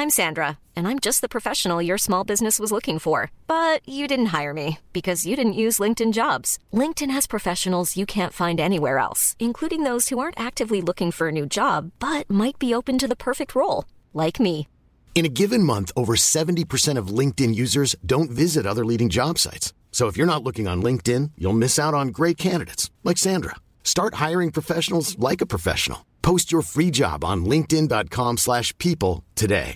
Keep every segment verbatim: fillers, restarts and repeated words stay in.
I'm Sandra, and I'm just the professional your small business was looking for. But you didn't hire me because you didn't use LinkedIn Jobs. LinkedIn has professionals you can't find anywhere else, including those who aren't actively looking for a new job, but might be open to the perfect role, like me. In a given month, over seventy percent of LinkedIn users don't visit other leading job sites. So if you're not looking on LinkedIn, you'll miss out on great candidates like Sandra. Start hiring professionals like a professional. Post your free job on linkedin dot com slash people today.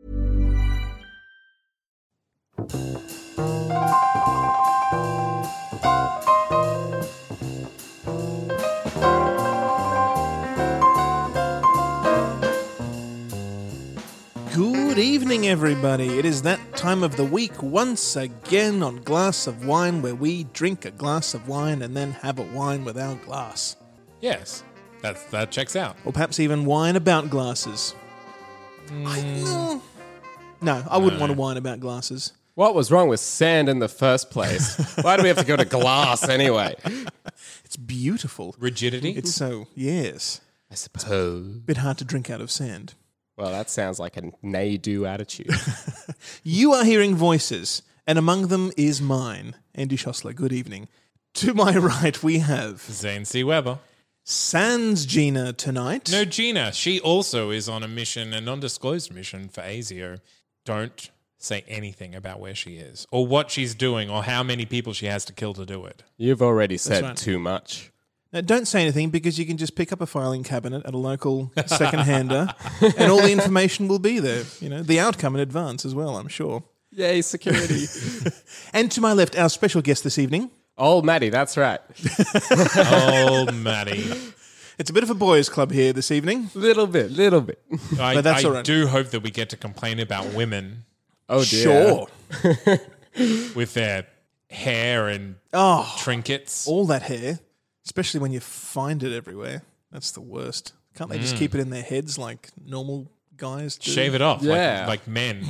Good evening, everybody. It is that time of the week once again on Glass of Wine, where we drink a glass of wine and then have a wine without glass. Yes, that's, that checks out. Or perhaps even wine about glasses. Mm. I, no, no, I wouldn't no. want to wine about glasses. What was wrong with sand in the first place? Why do we have to go to glass anyway? It's beautiful. Rigidity? It's so, yes. I suppose. It's a bit hard to drink out of sand. Well, that sounds like a nay-do attitude. You are hearing voices, and among them is mine, Andy Schossler. Good evening. To my right, we have... Zane C. Weber. Sans Gina tonight. No, Gina. She also is on a mission, a non-disclosed mission for ASIO. Don't say anything about where she is, or what she's doing, or how many people she has to kill to do it. You've already said right. too much. Now, don't say anything because you can just pick up a filing cabinet at a local second-hander and all the information will be there. You know, the outcome in advance as well, I'm sure. Yay, security. And to my left, our special guest this evening. Old Maddie, that's right. Old Maddie. It's a bit of a boys' club here this evening. Little bit, little bit. I, but that's I all right. do hope that we get to complain about women. Oh, dear. Sure. With their hair and oh, trinkets. All that hair. Especially when you find it everywhere. That's the worst. Can't they just Mm. keep it in their heads like normal guys do? Shave it off Yeah. like, like men.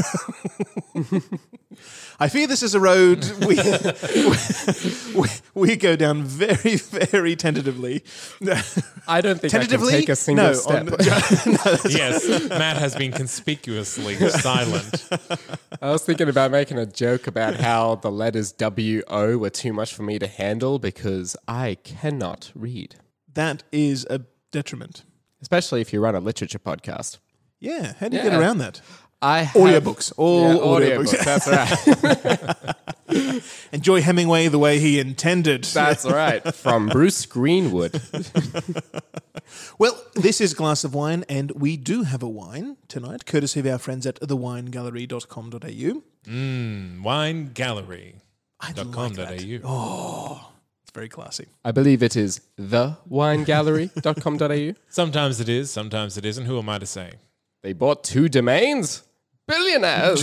I fear this is a road we, we, we go down very, very tentatively. I don't think Tentatively? I can take a single no, step. on- no, Yes, Matt has been conspicuously silent. I was thinking about making a joke about how the letters W O were too much for me to handle because I cannot read. that is a detriment. Especially if you run a literature podcast. Yeah, how do you Yeah. get around that? I have, Audiobooks. All yeah, audiobooks. audiobooks. That's right. Enjoy Hemingway the way he intended. That's right. From Bruce Greenwood. Well, this is Glass of Wine, and we do have a wine tonight, courtesy of our friends at the wine gallery dot com dot a u. Mm, wine gallery I'd dot like com dot that. a u. Oh, it's very classy. I believe it is the wine gallery dot com dot a u. Sometimes it is, sometimes it isn't. Who am I to say? They bought two domains. Billionaires.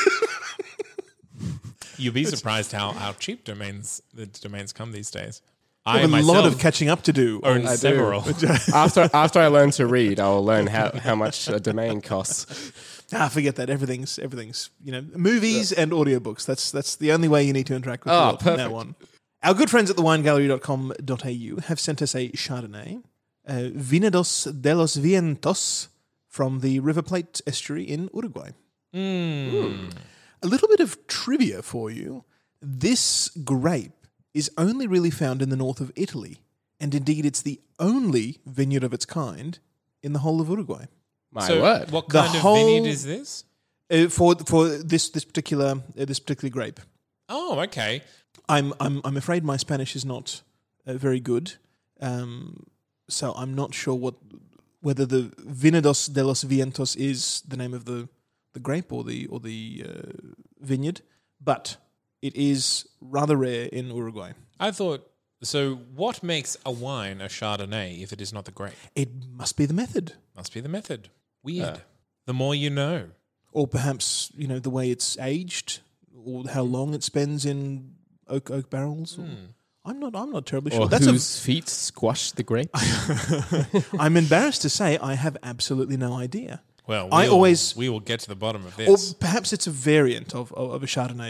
You'll be surprised how, how cheap domains the domains come these days. I I have a myself lot of catching up to do. own I do. several. after after I learn to read, I'll learn how, how much a domain costs. Ah, forget that. Everything's everything's you know movies and audiobooks. That's that's the only way you need to interact with Oh, the world from perfect. now on. Our good friends at the wine gallery dot com dot a u have sent us a Chardonnay, uh, Viñedos de los Vientos, from the River Plate estuary in Uruguay. Mm. A little bit of trivia for you. This grape is only really found in the north of Italy, and indeed it's the only vineyard of its kind in the whole of Uruguay. My so word. what The kind of whole- vineyard is this? Uh, for for this this particular uh, this particular grape. Oh, okay. I'm I'm I'm afraid my Spanish is not uh, very good, um, so I'm not sure what whether the Viñedos de los Vientos is the name of the, the grape or the or the uh, vineyard, but it is rather rare in Uruguay. I thought, so what makes a wine a Chardonnay if it is not the grape? It must be the method, Must be the method. Weird. Uh. The more you know. or perhaps you know the way it's aged, or how long it spends in oak oak barrels. Or, I'm not. I'm not terribly sure. Or That's whose feet squash the grapes? a, I'm embarrassed to say I have absolutely no idea. Well, I we'll- always- we will get to the bottom of Or this. perhaps it's a variant of of, of a Chardonnay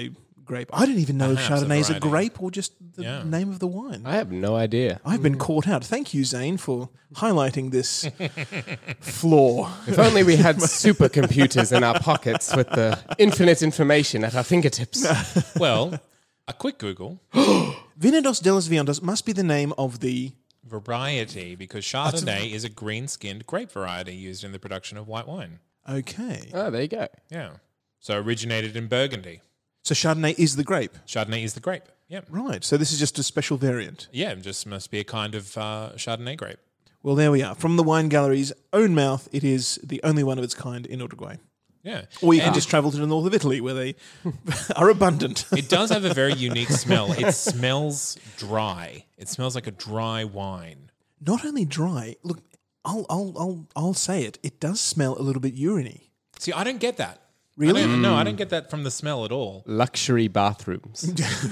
grape. I don't even know if Perhaps a Chardonnay is a variety. grape or just the Yeah. name of the wine. I have no idea. I've been caught out. Thank you, Zane, for highlighting this flaw. If only we had supercomputers in our pockets with the infinite information at our fingertips. Well, a quick Google. Viñedos de los Vientos must be the name of the... Variety, because Chardonnay is a green-skinned grape variety used in the production of white wine. Okay. Oh, there you go. Yeah. So originated in Burgundy. So Chardonnay is the grape. Chardonnay is the grape. Yeah. Right. So this is just a special variant. Yeah, it just must be a kind of uh, Chardonnay grape. Well, there we are. From the wine gallery's own mouth, it is the only one of its kind in Uruguay. Yeah. Or you can And just travel to the north of Italy where they are abundant. it does have a very unique smell. It smells dry. It smells like a dry wine. Not only dry, look, I'll, I'll, I'll, I'll say it, it does smell a little bit urine-y. See, I don't get that. Really? I don't- No, I don't get that from the smell at all. Luxury bathrooms.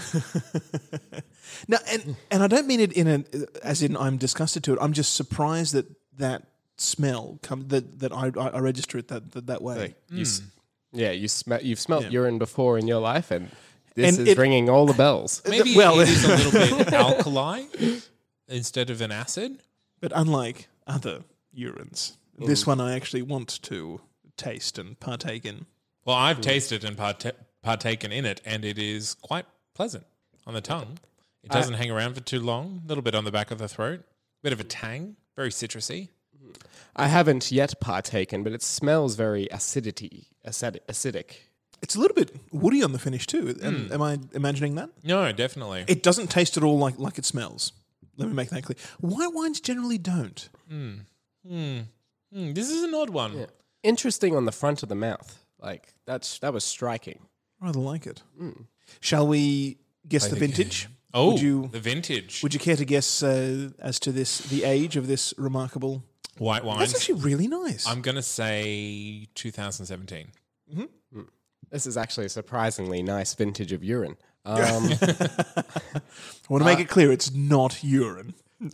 Now, and, and I don't mean it in a, as in I'm disgusted to it. I'm just surprised that that smell come that that I, I register it that that, that way. You s- yeah, you sm- you've smelt Yeah. urine before in your life, and this And is it- ringing all the bells. Maybe Well- it is a little bit alkali instead of an acid. But unlike other urines, this one I actually want to taste and partake in. Well, I've tasted and parta- partaken in it, and it is quite pleasant on the tongue. It doesn't hang around for too long. A little bit on the back of the throat. Bit of a tang. Very citrusy. I haven't yet partaken, but it smells very acidity, acid- acidic. It's a little bit woody on the finish too. Am, am I imagining that? No, definitely. It doesn't taste at all like, like it smells. Let me make that clear. White wines generally don't. Hmm, this is an odd one. Interesting on the front of the mouth. Like that's that was striking. Rather like it. Shall we guess the vintage? Oh, would you the vintage. would you care to guess uh, as to this the age of this remarkable? White wine. That's actually really nice. I'm going to say two thousand seventeen. This is actually a surprisingly nice vintage of urine. Um, I want to make it clear it's not urine.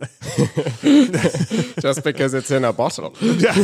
just because it's in a bottle.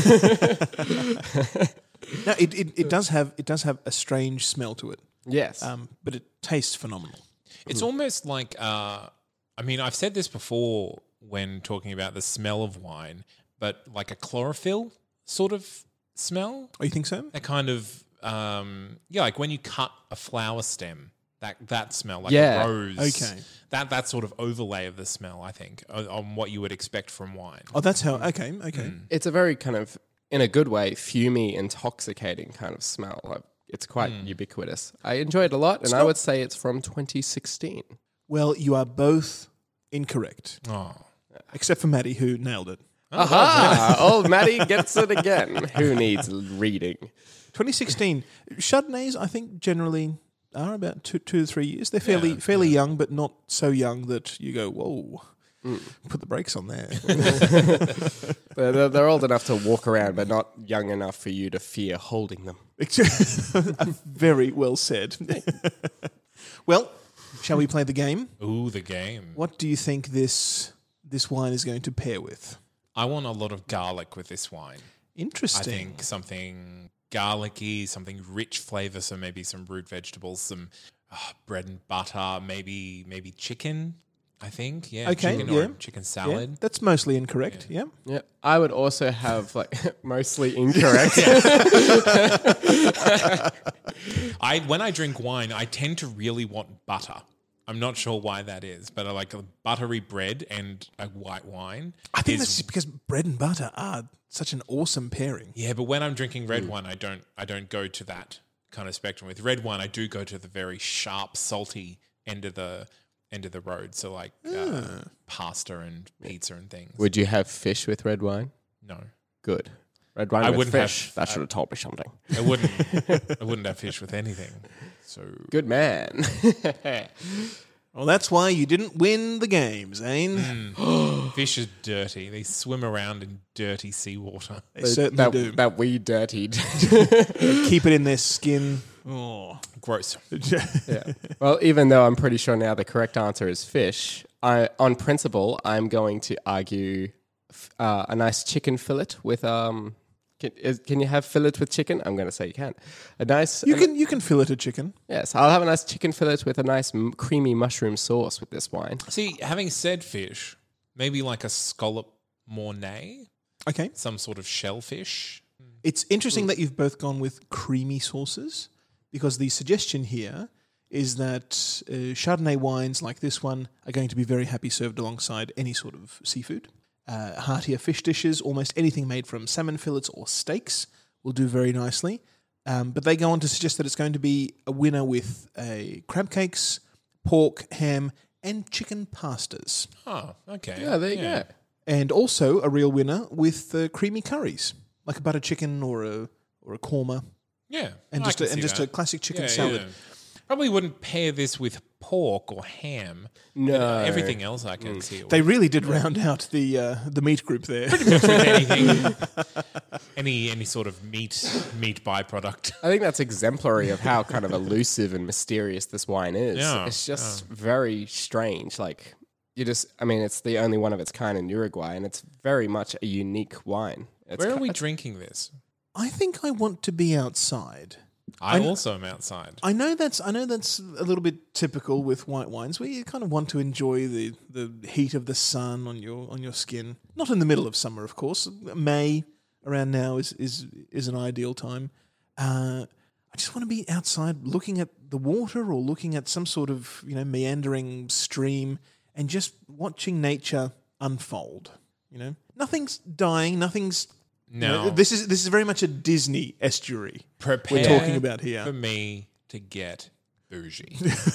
No, it, it, it does have it does have a strange smell to it, Yes. um, but it tastes phenomenal. It's almost like, uh, I mean, I've said this before when talking about the smell of wine, but like a chlorophyll sort of smell. Oh, you think so? That kind of, um, yeah, like when you cut a flower stem, that that smell, like Yeah. a rose. Okay. That that sort of overlay of the smell, I think, on, on what you would expect from wine. Oh, that's how. Okay, okay. it's a very kind of, in a good way, fumy, intoxicating kind of smell. Like, it's quite ubiquitous. I enjoy it a lot, and I not- would say it's from twenty sixteen. Well, you are both incorrect, Oh, except for Maddie, who nailed it. Aha! Old Maddie gets it again. Who needs reading? twenty sixteen Chardonnays, I think, generally are about two, two to three years. They're fairly Yeah, fairly young, but not so young that you go, whoa, put the brakes on there. They're, they're, they're old enough to walk around, but not young enough for you to fear holding them. Very well said. Well, shall we play the game? ooh, the game. What do you think this this wine is going to pair with? I want a lot of garlic with this wine. I Interesting. think something garlicky, something rich flavor. So maybe some root vegetables, some uh, bread and butter, maybe maybe chicken. I think, yeah, Okay, chicken yeah. or chicken Yeah, salad. that's mostly incorrect. Yeah. Yeah, I would also have like mostly incorrect. I when I drink wine, I tend to really want butter. I'm not sure why that is, but I like a buttery bread and a white wine. I think is- that's just because bread and butter are such an awesome pairing. yeah. But when I'm drinking red wine, I don't I don't go to that kind of spectrum. With red wine, I do go to the very sharp, salty end of the end of the road. So like uh, pasta and pizza and things. Would you have fish with red wine? No, Good. Red wine I with wouldn't have- fish. that should have told me something. I wouldn't. I wouldn't have fish with anything. So Good man. Well, that's why you didn't win the game, Zane. fish is dirty. They swim around in dirty seawater. They certainly that, do. that we dirtied. Keep it in their skin. Oh. Gross. Yeah. Well, even though I'm pretty sure now the correct answer is fish, I, on principle, I'm going to argue f- uh, a nice chicken fillet with um, Can, is, can you have fillet with chicken? I'm going to say you can. A nice. You a, can you can fillet a chicken. Yes, I'll have a nice chicken fillet with a nice m- creamy mushroom sauce with this wine. See, having said fish, maybe like a scallop mornay, Okay. some sort of shellfish. It's interesting that you've both gone with creamy sauces, because the suggestion here is that uh, Chardonnay wines like this one are going to be very happy served alongside any sort of seafood. Uh, heartier fish dishes, almost anything made from salmon fillets or steaks will do very nicely. Um, but they go on to suggest that it's going to be a winner with a crab cakes, pork, ham, and chicken pastas. Oh, okay. Yeah, there you go. And also a real winner with uh, creamy curries, like a butter chicken or a or a korma, Yeah. and I just can a, and see just that. a classic chicken Yeah, salad. yeah. Probably wouldn't pair this with pork or ham. No. Everything else I can see. They really did round out the uh, the meat group there. with anything, any any sort of meat meat byproduct. I think that's exemplary of how kind of elusive and mysterious this wine is. Yeah, It's just very strange. Like, you just, I mean, it's the only one of its kind in Uruguay, and it's very much a unique wine. It's Where are ki- we drinking this? I think I want to be outside. I I- also am outside. I know that's I know that's a little bit typical with white wines, where you kind of want to enjoy the, the heat of the sun on your on your skin. Not in the middle of summer, of course. May around now is is is an ideal time. Uh, I just want to be outside, looking at the water or looking at some sort of you know meandering stream, and just watching nature unfold. You know, nothing's dying, nothing's. you know, No. this is this is very much a Disney estuary Prepare we're talking about here. for me to get bougie.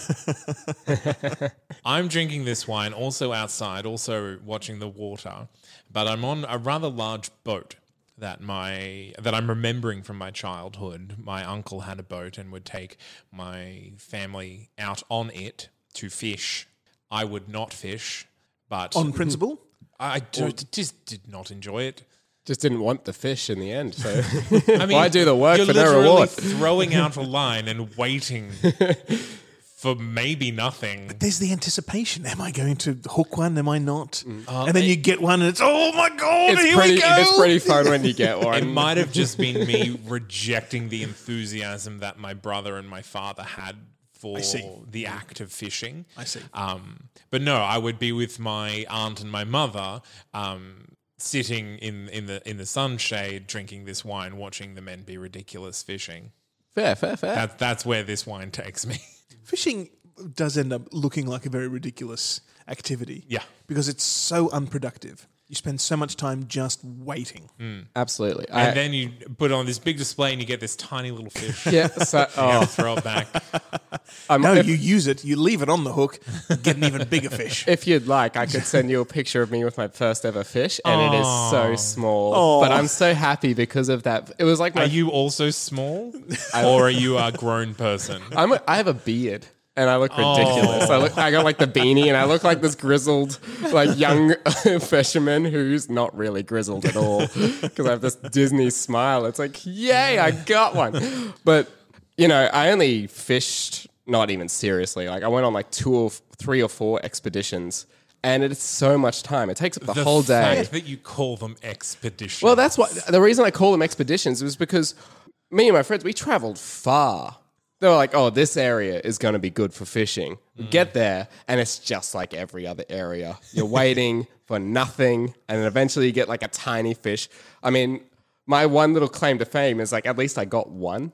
I'm drinking this wine also outside, also watching the water, but I'm on a rather large boat that my that I'm remembering from my childhood. My uncle had a boat and would take my family out on it to fish. I would not fish, but On principle, I do, just did not enjoy it. just didn't want the fish in the end. So I mean, why do the work you're for no literally reward? throwing out a line and waiting for maybe nothing. there's the anticipation. Am I going to hook one? Am I not? Uh, and then you get one, and it's oh my god! It's here pretty, we go. it's pretty fun when you get one. It might have just been me rejecting the enthusiasm that my brother and my father had for see. the act of fishing. I see. Um, but no, I would be with my aunt and my mother, um, sitting in, in the in the sunshade, drinking this wine, watching the men be ridiculous fishing. Fair, fair, fair. That, that's where this wine takes me. Fishing does end up looking like a very ridiculous activity. Yeah. because it's so unproductive. You spend so much time just waiting. Absolutely. And I, then you put it on this big display and you get this tiny little fish. yeah, so, You oh, gotta throw it back. I'm, No, if, you use it, you leave it on the hook, get an even bigger fish. if you'd like, I could send you a picture of me with my first ever fish, and it is so small. But I'm so happy because of that. It was like my Are you also small? Or are you a grown person? I'm a, I have a beard and I look ridiculous. I look I got like the beanie and I look like this grizzled like young fisherman who's not really grizzled at all because I have this Disney smile. It's like, yay, I got one. But you know, I only fished not even seriously. Like I went on like two or three or four expeditions. And it's so much time. It takes up the, The whole day. fact that you call them expeditions. Well, that's what the reason I call them expeditions was because me and my friends, we traveled far. They were like, oh, this area is going to be good for fishing. We get there, and it's just like every other area. You're waiting for nothing, and then eventually you get like a tiny fish. I mean, my one little claim to fame is like, at least I got one.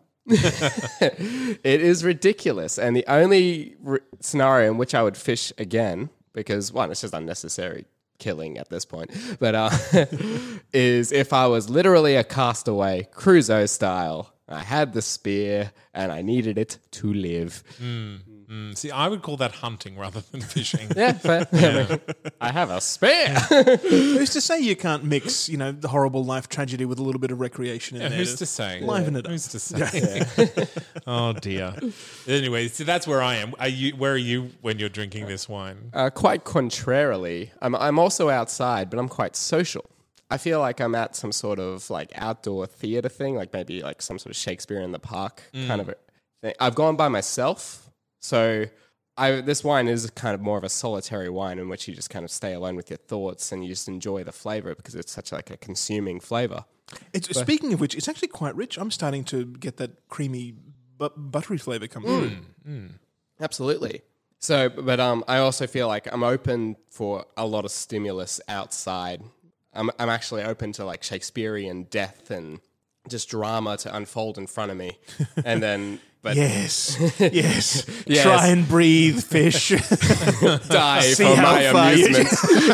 It is ridiculous. And the only re- scenario in which I would fish again, because one, it's just unnecessary killing at this point, but uh, is if I was literally a castaway, Crusoe style. I had the spear and I needed it to live. Mm, see, I would call that hunting rather than fishing. Yeah, fair. I have a spear. Who's to say you can't mix, you know, the horrible life tragedy with a little bit of recreation in Yeah, there? who's to say? Liven it up. Who's to say? Oh dear. Anyway, so that's where I am. Are you? Where are you when you're drinking this wine? Uh, quite contrarily, I'm, I'm also outside, but I'm quite social. I feel like I'm at some sort of like outdoor theater thing, like maybe like some sort of Shakespeare in the Park kind of a thing. I've gone by myself, so I, this wine is kind of more of a solitary wine in which you just kind of stay alone with your thoughts and you just enjoy the flavor because it's such like a consuming flavor. It's, speaking of which, it's actually quite rich. I'm starting to get that creamy, bu- buttery flavor come through. Mm. Absolutely. So, but um, I also feel like I'm open for a lot of stimulus outside. I'm I'm actually open to like Shakespearean death and just drama to unfold in front of me, and then but Yes, yes. Yes. Try and breathe, fish. die See for how my far you- amusement.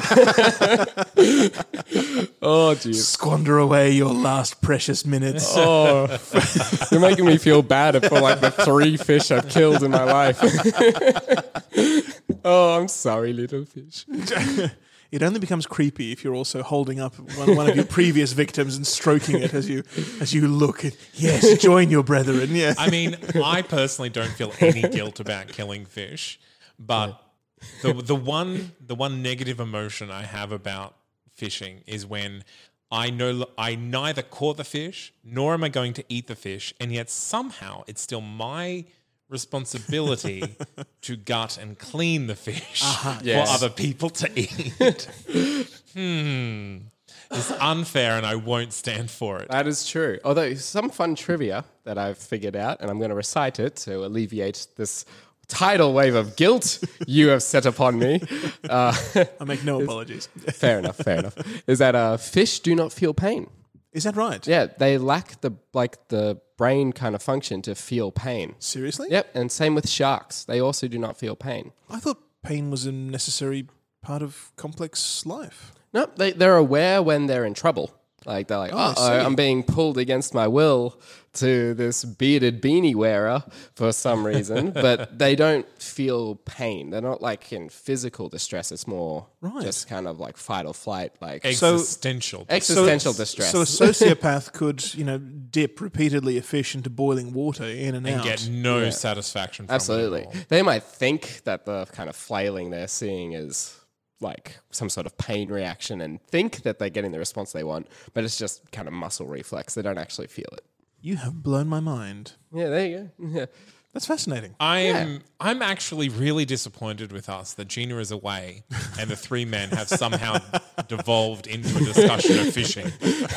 Oh, jeez. Squander away your last precious minutes. Oh, you're making me feel bad for like the three fish I've killed in my life. Oh, I'm sorry, little fish. It only becomes creepy if you're also holding up one, one of your previous victims and stroking it as you as you look. At, yes, join your brethren. Yeah. I mean, I personally don't feel any guilt about killing fish, but the the one the one negative emotion I have about fishing is when I know I neither caught the fish nor am I going to eat the fish, and yet somehow it's still my responsibility to gut and clean the fish Uh-huh, yes. for other people to eat. hmm. It's unfair and I won't stand for it. That is true. Although some fun trivia that I've figured out, and I'm going to recite it to alleviate this tidal wave of guilt you have set upon me. Uh, I make no apologies. fair enough, fair enough. Is that uh, fish do not feel pain. Is that right? Yeah, they lack the like the brain kind of function to feel pain. Seriously? Yep, and same with sharks. They also do not feel pain. I thought pain was a necessary part of complex life. No, they, they're aware when they're in trouble. Like, they're like, Oh, I oh, see. I'm being pulled against my will to this bearded beanie wearer for some reason, but they don't feel pain. They're not like in physical distress. It's more Right. just kind of like fight or flight, like Existential. existential distress. So a sociopath could, you know, dip repeatedly a fish into boiling water in and, and out. get no satisfaction from it Absolutely. at all. They might think that the kind of flailing they're seeing is like some sort of pain reaction and think that they're getting the response they want, but it's just kind of muscle reflex. They don't actually feel it. You have blown my mind. Yeah, there you go. Yeah. That's fascinating. I'm I'm actually really disappointed with us that Gina is away and the three men have somehow devolved into a discussion of fishing.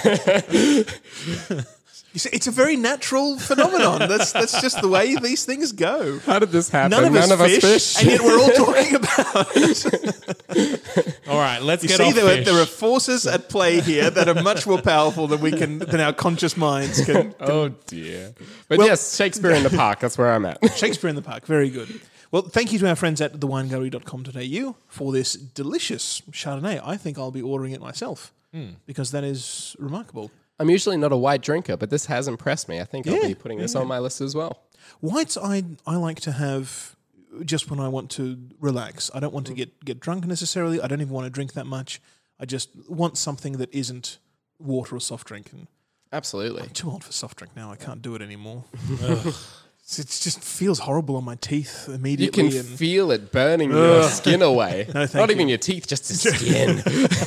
You see, it's a very natural phenomenon. That's that's just the way these things go. How did this happen? None of us, fish, fish. and yet we're all talking about it. All right, let's You get see, off there are, fish. there are forces at play here that are much more powerful than we can, than our conscious minds can. Oh dear. But Well- yes, Shakespeare in the Park, that's where I'm at. Shakespeare in the Park, very good. Well, thank you to our friends at the wine gallery dot com dot a u for this delicious Chardonnay. I think I'll be ordering it myself because that is remarkable. I'm usually not a white drinker, but this has impressed me. I think I'll Yeah, be putting this on my list as well. Whites I I like to have just when I want to relax. I don't want to get, get drunk necessarily. I don't even want to drink that much. I just want something that isn't water or soft drink. And Absolutely. I'm too old for soft drink now. I can't do it anymore. It just feels horrible on my teeth You immediately. can and feel it burning your skin away. No, thank Not you. even your teeth, just the skin.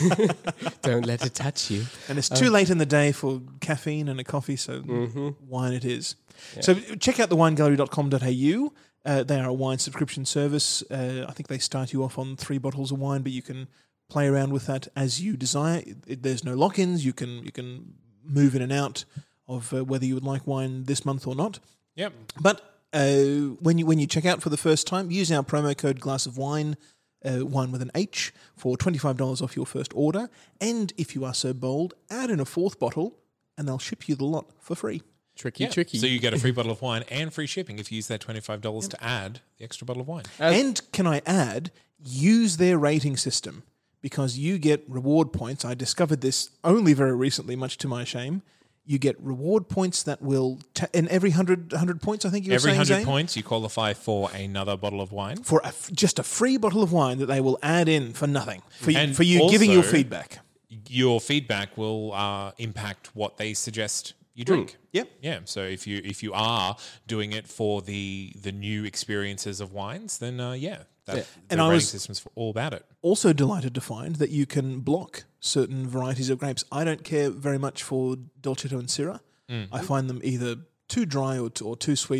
Don't let it touch you. And it's too late in the day for caffeine and a coffee, so wine it is. So check out the wine gallery dot com dot a u. Uh, they are a wine subscription service. Uh, I think they start you off on three bottles of wine, but you can play around with that as you desire. It, there's no lock-ins. You can you can move in and out of uh, whether you would like wine this month or not. Yep. But uh, when you when you check out for the first time, use our promo code Glass of Wine, uh, wine with an H, for twenty-five dollars off your first order. And if you are so bold, add in a fourth bottle, and they'll ship you the lot for free. Tricky, Yeah. tricky. So you get a free bottle of wine and free shipping if you use that twenty-five dollars to add the extra bottle of wine. And can I add, use their rating system because you get reward points. I discovered this only very recently, much to my shame. You get reward points that will, ta- in every one hundred, one hundred points, I think you were Every saying, one hundred Zane? points, you qualify for another bottle of wine. For a f- just a free bottle of wine that they will add in for nothing, for, you, And for you giving your also- feedback. Your feedback will uh, impact what they suggest you drink. Yep. Yeah. So if you if you are doing it for the the new experiences of wines, then uh, yeah, that, the And I rating was- system's all about it. Also delighted to find that you can block certain varieties of grapes. I don't care very much for Dolcetto and Syrah. I find them either too dry or, t- or too sweet,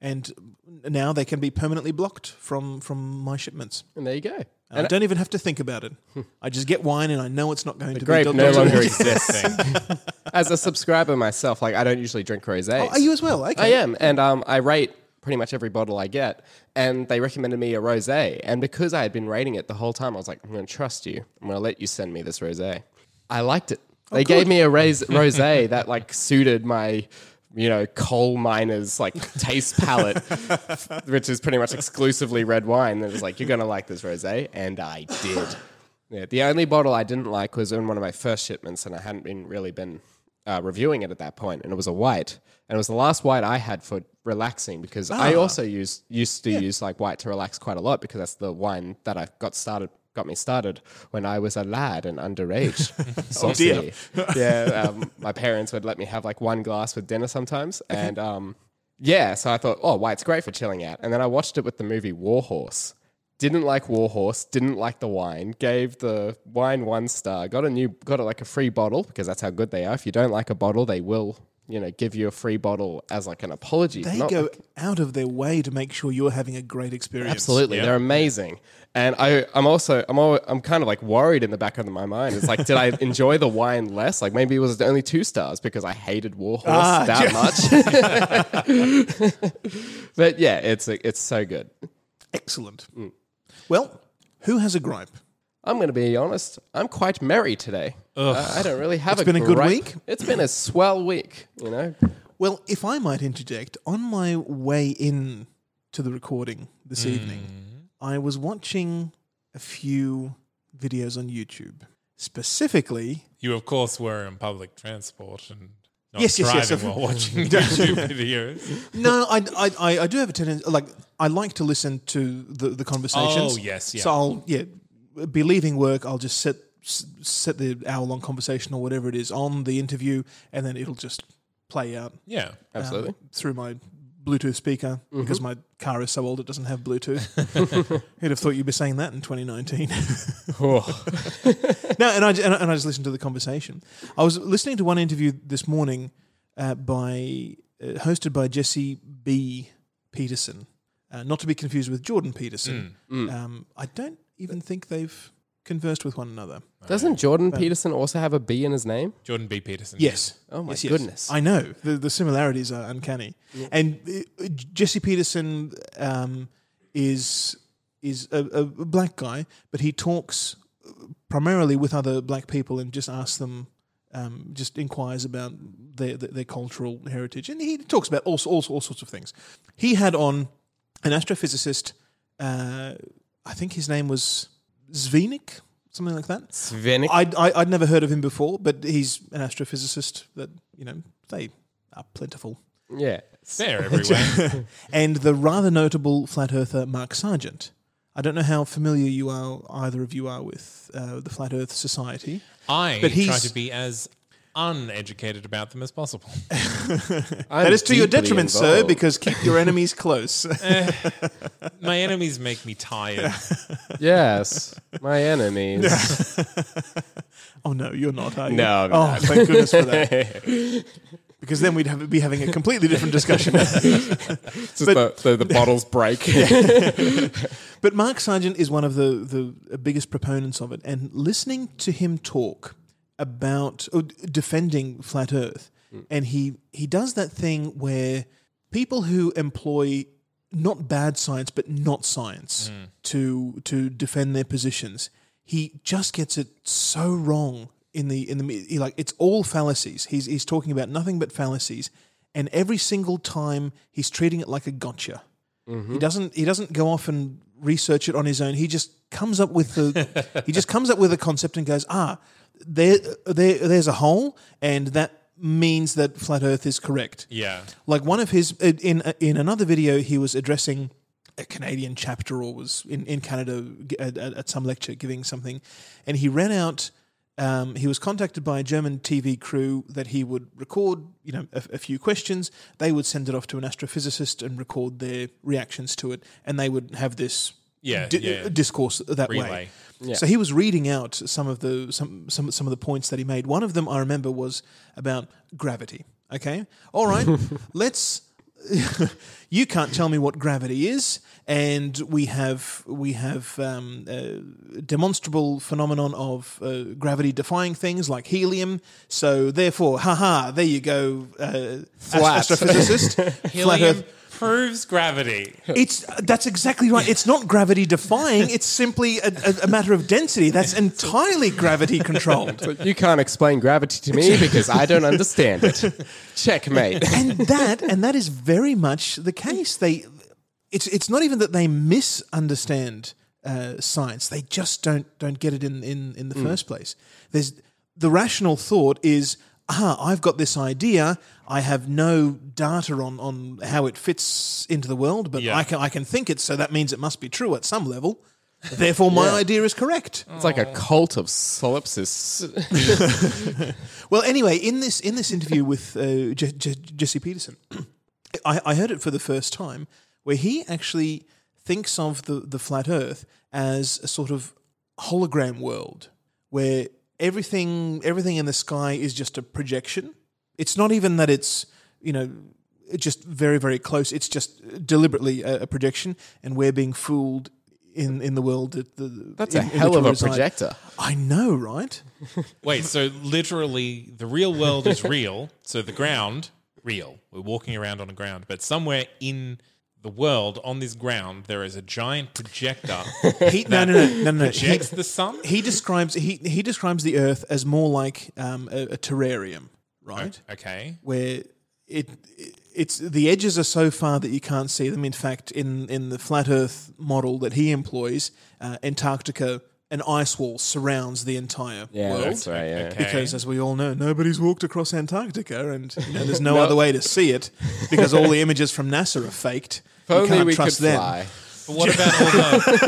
and now they can be permanently blocked from from my shipments. And there you go. And I don't even have to think about it. I just get wine, and I know it's not going The to grape be no delivered. longer exists. As a subscriber myself, like I don't usually drink rosés. Oh, are you as well? Okay. I am, and um, I rate pretty much every bottle I get, and they recommended me a rosé, and because I had been rating it the whole time, I was like, I'm going to trust you. I'm going to let you send me this rosé. I liked it. They good. gave me a rais- rosé that like suited my, you know, coal miner's like taste palette, which is pretty much exclusively red wine. And it was like, you're going to like this rosé, and I did. Yeah, the only bottle I didn't like was in one of my first shipments, and I hadn't been really been uh, reviewing it at that point, and it was a white, and it was the last white I had for relaxing because I also use used to use like white to relax quite a lot because that's the wine that I got started got me started when I was a lad and underage. Oh dear. Yeah, um, my parents would let me have like one glass with dinner sometimes, and um, yeah, so I thought, oh, white's great for chilling out, and then I watched it with the movie War Horse. Didn't like War Horse, didn't like the wine, gave the wine one star, got a new, got a, like a free bottle because that's how good they are. If you don't like a bottle, they will, you know, give you a free bottle as like an apology. They Not go like- out of their way to make sure you're having a great experience. Absolutely, Yeah. they're amazing. And I, I'm also, I'm, al I'm kind of like worried in the back of my mind. It's like, did I enjoy the wine less? Like maybe it was only two stars because I hated War Horse Ah, that much. But yeah, it's it's so good. Excellent. Well, who has a gripe? I'm going to be honest. I'm quite merry today. Uh, I don't really have It's a been a good gripe. week? It's been a swell week, you know. Well, if I might interject, on my way in to the recording this evening, I was watching a few videos on YouTube. Specifically, You, of course, were in public transport and not Yes, yes, yes, driving of- while watching YouTube videos. no, I, I, I, I do have a tendency, like, I like to listen to the, the conversations. Oh, yes, yeah. So I'll, yeah, be leaving work, I'll just set, s- set the hour-long conversation or whatever it is on the interview, and then it'll just play out Yeah. Absolutely. um, through my Bluetooth speaker because my car is so old it doesn't have Bluetooth. Who'd have thought you'd be saying that in twenty nineteen? Oh. No, and I, and I and I just listened to the conversation. I was listening to one interview this morning uh, by uh, hosted by Jesse B. Peterson, uh, not to be confused with Jordan Peterson. Um, I don't even think they've conversed with one another. Doesn't Jordan Peterson also have a B in his name? Jordan B. Peterson. Yes. Oh my Yes, yes. goodness. I know the the similarities are uncanny. And uh, Jesse Peterson um, is is a, a black guy, but he talks primarily with other black people and just asks them, um, just inquires about their, their their cultural heritage, and he talks about all all, all sorts of things. He had on an astrophysicist. Uh, I think his name was Zvinik, something like that. Svenik. I'd, I, I'd never heard of him before, but he's an astrophysicist that, you know, they are plentiful. Yeah. They're everywhere. And the rather notable flat earther Mark Sargent. I don't know how familiar you are, either of you are, with uh, the Flat Earth Society. I But try he's- to be as uneducated about them as possible. That is to your detriment, sir, because keep your enemies close. My enemies make me tired. Yes, my enemies. Oh, no, you're not, are you? No, I'm Oh, not. thank goodness for that. Because then we'd have, be having a completely different discussion. Just the, the, the bottles break. But Mark Sargent is one of the, the biggest proponents of it, and listening to him talk about or defending flat Earth, mm. and he he does that thing where people who employ not bad science but not science mm. to to defend their positions, he just gets it so wrong. In the in the he, like it's all fallacies. He's he's talking about nothing but fallacies, and every single time he's treating it like a gotcha. Mm-hmm. He doesn't he doesn't go off and research it on his own. He just comes up with the he just comes up with a concept and goes, ah, there there there's a hole, and that means that flat Earth is correct. Yeah. Like one of his in in another video, he was addressing a Canadian chapter, or was in in Canada at, at some lecture giving something, and he ran out. Um, he was contacted by a German T V crew that he would record, you know, a, a few questions. They would send it off to an astrophysicist and record their reactions to it, and they would have this Yeah, di- yeah. discourse that Relay. way. Yeah. So he was reading out some of the some some some of the points that he made. One of them I remember was about gravity. Okay, all right, let's you can't tell me what gravity is, and we have we have um, a demonstrable phenomenon of uh, gravity defying things like helium. So therefore, haha, there you go, uh, Flat. astrophysicist. Flat Helium Earth. proves gravity. It's that's exactly right. It's not gravity defying. It's simply a, a, a matter of density. That's entirely gravity controlled. But you can't explain gravity to me because I don't understand it. Checkmate. And that and that is very much the case. They, it's it's not even that they misunderstand uh, science. They just don't don't get it in in, in the mm. first place. There's the rational thought is, ah, I've got this idea. I have no data on, on how it fits into the world, but Yeah. I can I can think it, so that means it must be true at some level. Therefore, my Yeah. idea is correct. It's like a cult of solipsis. Well, anyway, in this in this interview with uh, Je- Je- Jesse Peterson, I, I heard it for the first time, where he actually thinks of the, the flat Earth as a sort of hologram world, where everything everything in the sky is just a projection. It's not even that it's, you know, just very, very close. It's just deliberately a, a projection, and we're being fooled in, in the world. That the, That's in, a in hell which of we a reside. projector. I know, right? Wait, so literally the real world is real. So the ground, real. We're walking around on a ground. But somewhere in the world, on this ground, there is a giant projector He, no, no, no, no, no. projects He, the sun. he describes he he describes the Earth as more like um, a, a terrarium, right? Okay. Where it it's the edges are so far that you can't see them. In fact, in in the flat Earth model that he employs, uh, Antarctica, an ice wall surrounds the entire Yeah, world. that's right, yeah. Okay. Because, as we all know, nobody's walked across Antarctica, and you know, there's no other way to see it because all the images from NASA are faked. If only you can't we could trust them. fly. But what about all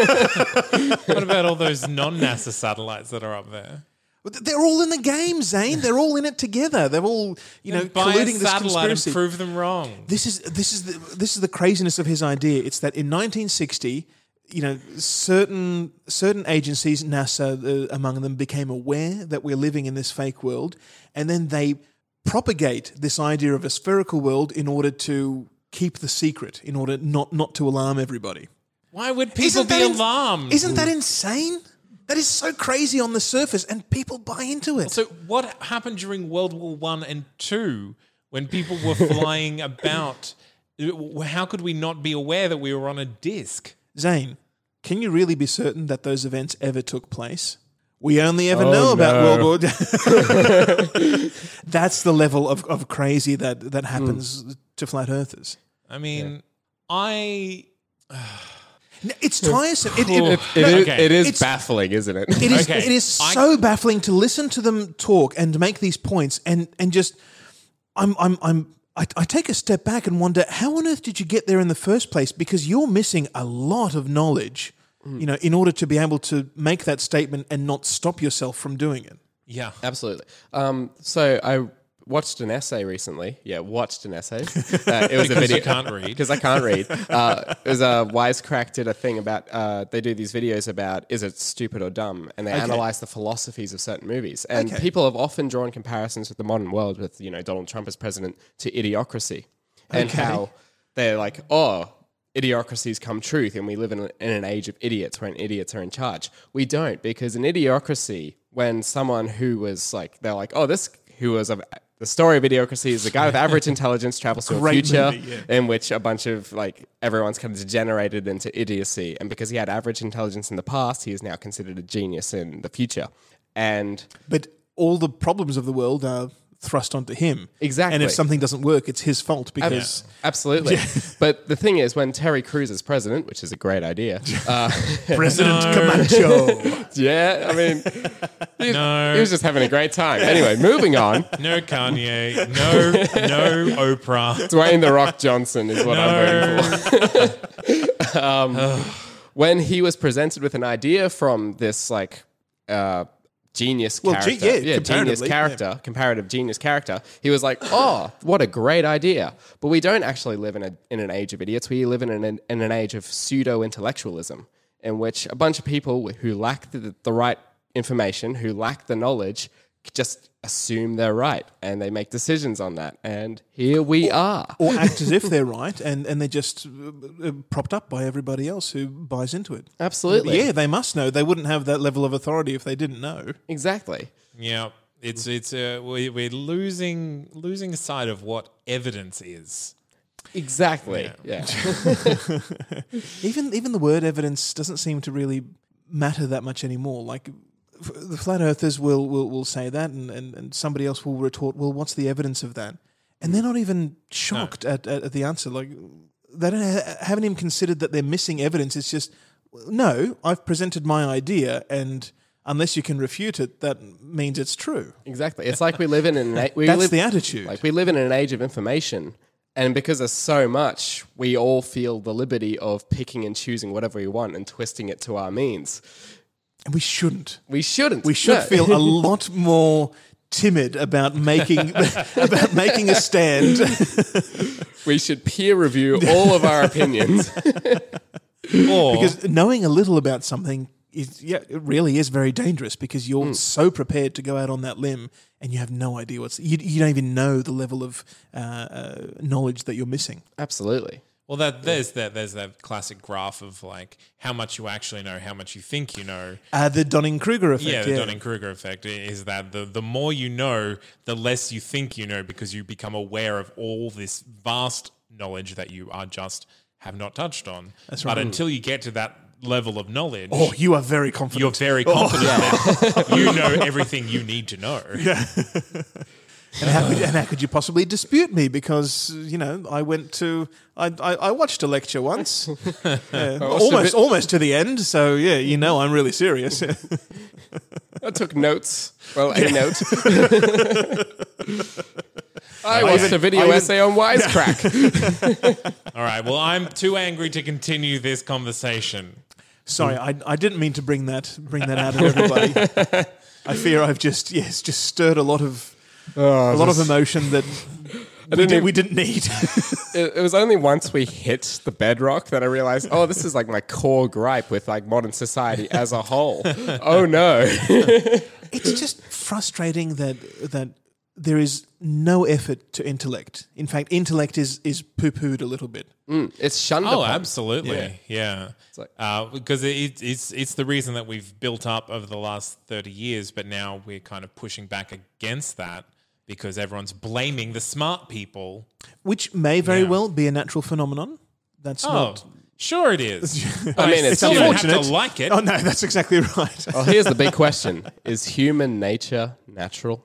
the what about all those non-NASA satellites that are up there? But they're all in the game, Zane. They're all in it together. They're all, you know, Then buy a colluding this satellite and conspiracy. prove them wrong. This is this is the this is the craziness of his idea. It's that in nineteen sixty, you know, certain certain agencies, NASA uh, among them, became aware that we're living in this fake world, and then they propagate this idea of a spherical world in order to keep the secret, in order not not to alarm everybody. Why would people Isn't that be ins- alarmed? Isn't that insane? That is so crazy on the surface, and people buy into it. So what happened during World War One and Two when people were flying about? How could we not be aware that we were on a disc? Zane, can you really be certain that those events ever took place? We only ever Oh, know about no. World War. That's the level of, of crazy that that happens Mm. to flat earthers. I mean, I It's tiresome. It, it, It- It, No, is, okay. it is It's- baffling, isn't it? it is Okay. it is I- so baffling to listen to them talk and make these points and and just I'm I'm I'm I, I take a step back and wonder how on earth did you get there in the first place? Because you're missing a lot of knowledge, you know, in order to be able to make that statement and not stop yourself from doing it. yeah. Absolutely. Um, so I watched an essay recently. Yeah, watched an essay. Uh, it was a Because video you can't read. because I can't read. Uh, it was a Wisecrack did a thing about. Uh, they do these videos about is it stupid or dumb, and they analyze the philosophies of certain movies. And Okay. people have often drawn comparisons with the modern world, with you know Donald Trump as president, to Idiocracy, and Okay. how they're like, oh. Idiocracies come truth, and we live in, a, in an age of idiots when idiots are in charge. We don't, because in Idiocracy, when someone who was like, they're like, oh, this who was a, the story of Idiocracy is the guy with average intelligence travels to a Great future movie, yeah. in which a bunch of like everyone's kind of degenerated into idiocy, and because he had average intelligence in the past, he is now considered a genius in the future. And But all the problems of the world are thrust onto him. Exactly. And if something doesn't work, it's his fault because absolutely, but the thing is, when Terry Crews is president, which is a great idea, uh, President Camacho. yeah, I mean, he, No. he was just having a great time. Anyway, moving on. No Kanye. No, no Oprah. Dwayne The Rock Johnson is what I'm voting for. um, when he was presented with an idea from this like uh, genius Well, character, ge- yeah, genius comparatively, character, comparative genius character, he was like, "Oh, what a great idea!" But we don't actually live in a in an age of idiots. We live in an in an age of pseudo intellectualism, in which a bunch of people who lack the, the right information, who lack the knowledge, just assume they're right and they make decisions on that. And here we are. Or act as if they're right, and, and they're just uh, propped up by everybody else who buys into it. Absolutely. Yeah, they must know. They wouldn't have that level of authority if they didn't know. Exactly. Yeah, it's it's uh, we, we're losing losing sight of what evidence is. Exactly. Yeah. Even even the word evidence doesn't seem to really matter that much anymore. Like f- the flat earthers will will, will say that, and, and, and somebody else will retort, "Well, what's the evidence of that?" And they're not even shocked no. at, at, at the answer. Like they don't ha- haven't even considered that they're missing evidence. It's just, no, I've presented my idea, and unless you can refute it, that means it's true. Exactly. It's like we live in an a- we That's live, the attitude. Like we live in an age of information. And because there's so much, we all feel the liberty of picking and choosing whatever we want and twisting it to our means. And we shouldn't. We shouldn't. We should No. feel a lot more timid about making about making a stand. We should peer review all of our opinions. Or Because knowing a little about something is, yeah, it really is very dangerous, because you're so prepared to go out on that limb and you have no idea what's you, you don't even know the level of uh, uh, knowledge that you're missing. Absolutely. well, that there's that there's that classic graph of like how much you actually know, how much you think you know. Uh, the Dunning-Kruger effect. Yeah, the yeah. Dunning-Kruger effect is that the, the more you know, the less you think you know, because you become aware of all this vast knowledge that you are just have not touched on. That's But right. until you get to that level of knowledge, Oh, you are very confident. you're very confident that you know everything you need to know. And how, could, and how could you possibly dispute me? Because, you know, I went to, I I, I watched a lecture once, uh, almost bit- almost to the end. So yeah, you know, I'm really serious. I took notes. Well, a note. I watched even- a video I even- essay on Wisecrack. All right, well, I'm too angry to continue this conversation. Sorry, I I didn't mean to bring that bring that out of everybody. I fear I've just yes just stirred a lot of a lot of emotion that we, didn't did, even- we didn't need. It, it was only once we hit the bedrock that I realized, oh, this is like my core gripe with like modern society as a whole. Oh no. It's just frustrating that that there is no effort to intellect. In fact, intellect is is poo-pooed a little bit. It's shunned Oh, upon. absolutely, yeah. like- uh, because it, it's it's the reason that we've built up over the last thirty years, but now we're kind of pushing back against that because everyone's blaming the smart people. Which may very Yeah. well be a natural phenomenon. That's Oh, not. sure it is. I mean, it's still don't unfortunate. have to like it. Oh no, that's exactly right. Well, here's the big question. Is human nature natural?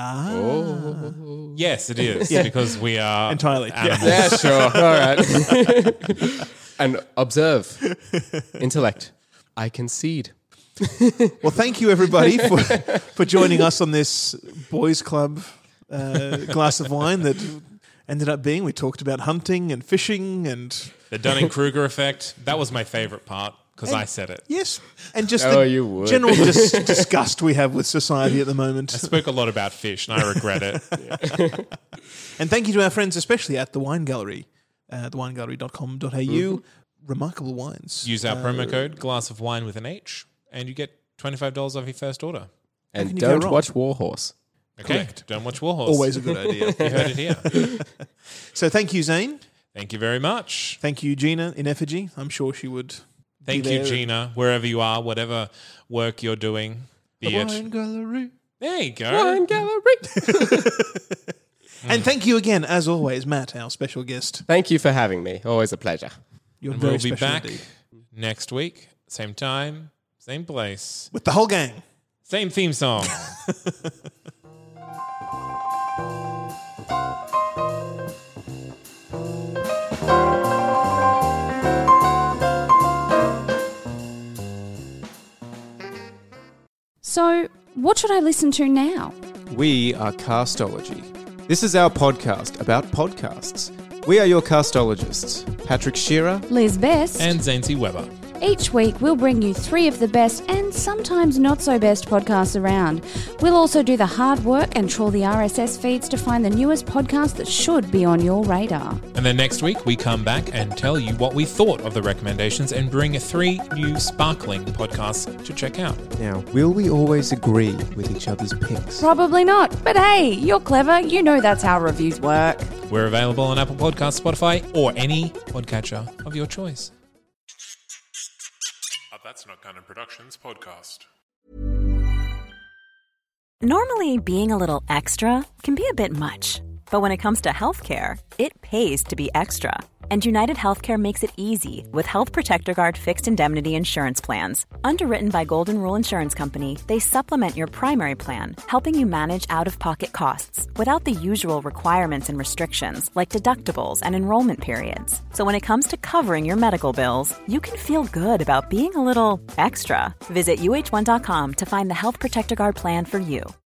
Yes, it is because we are Entirely, yeah. animals. Yeah, sure. All right. And observe. Intellect. I concede. Well, thank you everybody for for joining us on this boys' club uh, glass of wine that ended up being. We talked about hunting and fishing and The Dunning-Kruger effect. That was my favorite part because I said it. yes, and just Oh, the you would. general dis- disgust we have with society at the moment. I spoke a lot about fish and I regret it. And thank you to our friends, especially at the Wine Gallery, uh, the wine gallery dot com dot a u. Remarkable wines. Use our Uh, promo code glass of wine with an H and you get twenty-five dollars off your first order. And can you go don't wrong? watch Warhorse. Okay, Correct. don't watch Warhorse. Always a good idea. You heard it here. So thank you, Zane. Thank you very much. Thank you, Gina, in effigy. I'm sure she would. Thank be you, there. Gina, wherever you are, whatever work you're doing. Be The it. Wine Gallery. There you go. Wine gallery. And thank you again, as always, Matt, our special guest. Thank you for having me. Always a pleasure. You're And very we'll be special back indeed. next week, same time, same place, With the whole gang. same theme song. So, what should I listen to now? We are Castology. This is our podcast about podcasts. We are your castologists, Patrick Shearer. Liz Best. and Zancy Weber. Each week, we'll bring you three of the best and sometimes not so best podcasts around. We'll also do the hard work and trawl the R S S feeds to find the newest podcast that should be on your radar. And then next week, we come back and tell you what we thought of the recommendations and bring three new sparkling podcasts to check out. Now, will we always agree with each other's picks? Probably not, but hey, you're clever. You know that's how reviews work. We're available on Apple Podcasts, Spotify, or any podcatcher of your choice. A That's Not Canon Productions podcast. Normally, being a little extra can be a bit much. But when it comes to healthcare, it pays to be extra. And United Healthcare makes it easy with Health Protector Guard fixed indemnity insurance plans. Underwritten by Golden Rule Insurance Company, they supplement your primary plan, helping you manage out-of-pocket costs without the usual requirements and restrictions like deductibles and enrollment periods. So when it comes to covering your medical bills, you can feel good about being a little extra. Visit U H one dot com to find the Health Protector Guard plan for you.